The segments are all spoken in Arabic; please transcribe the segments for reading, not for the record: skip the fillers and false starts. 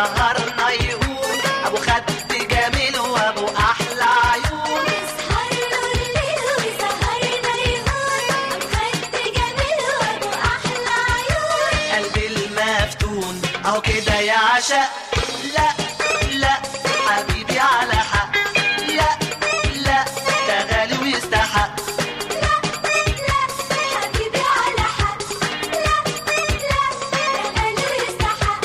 وسهرنا يقول ابو خد جميل وابو احلى عيون. يسهر له الليل وسهرنا يقول ابو خد جميل وابو احلى عيون. قلبي المفتون اهو كده يعشق. لا لا حبيبي على حق. لا لا ده غالي ويستحق. لا لا حبيبي على حق. لا لا ده غالي ويستحق.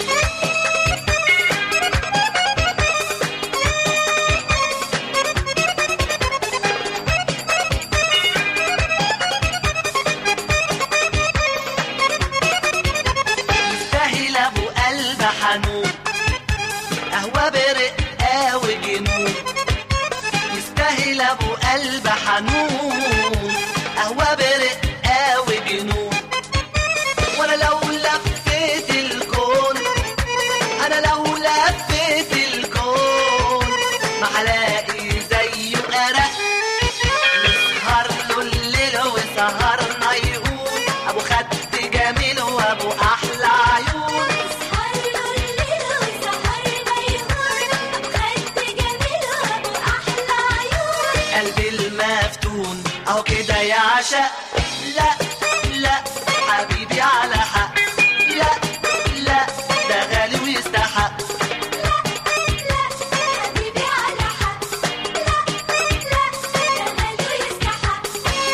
يستاهل ابو قلب حنون قهوة برقة وجنون. يستاهل ابو قلب حنون قهوة برقة وجنون. وانا لو لفيت الكون انا لو لفيت الكون ما هلاقي زيه ارق. نسهر له الليل وسهرنا يقول ابو خد جميل وابو احلى عيون. يسهر له الليل وسهرنا يقول ابو خد جميل وابو احلى عيون. قلبي المفتون اهو كده يعشق. لا لا حبيبي على حق. لا لا ده غالي ويستحق. لا لا حبيبي على حق. لا لا ده غالي ويستحق.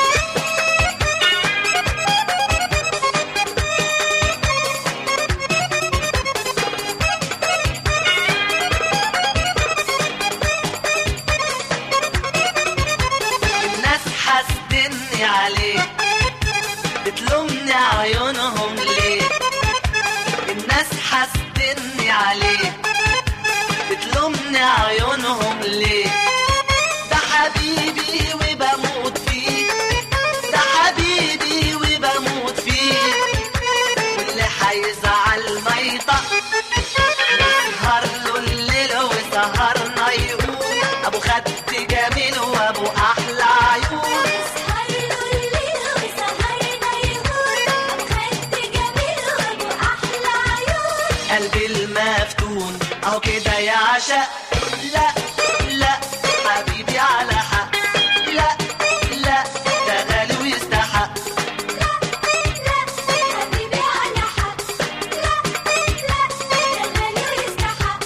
الناس حاسدني عليه بتلومني عيونهم ليه. الناس حاسدني عليه بتلومني عيونهم ليه. ده حبيبي وبموت فيه. ده حبيبي وبموت فيه. واللي هيزعل ما يطق. نسهر له الليل وسهرنا يقول ابو خد جميل وابو احلى عيون. يسهر له الليل وسهرنا يقول ابو خد جميل وابو احلى عيون. قلبي المفتون اهو كده يعشق. لا لا حبيبي على حق. لا لا ده غالي ويستحق. لا لا حبيبي على حق. لا لا ده غالي ويستحق.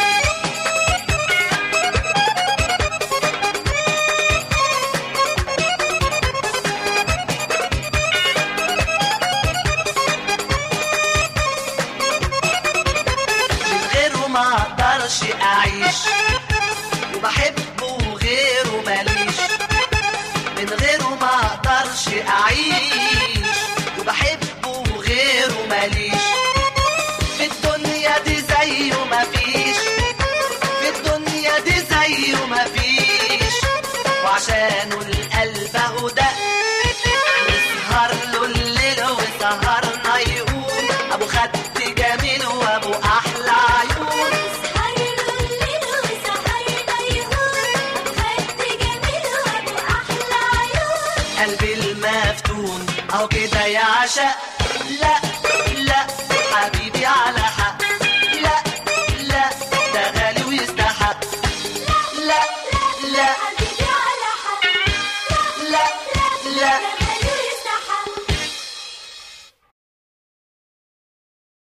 من غيره ما اقدرش اعيش وبحبه غيره ماليش. من غيره ما اقدرش اعيش وبحبه غيره ماليش. في الدنيا دي زيه مفيش. في الدنيا دي زيه مفيش. وعشانه القلب اهو ده. نسهر له الليل وسهرنا يقول ابو خد جميل وابو احلى عيون. يسهر له الليل وسهرنا يقول ابو خد جميل وابو احلى عيون. قلبي المفتون اهو كده يعشق. لا لا حبيبي على حق. لا لا ده غالي ويستحق. لا لا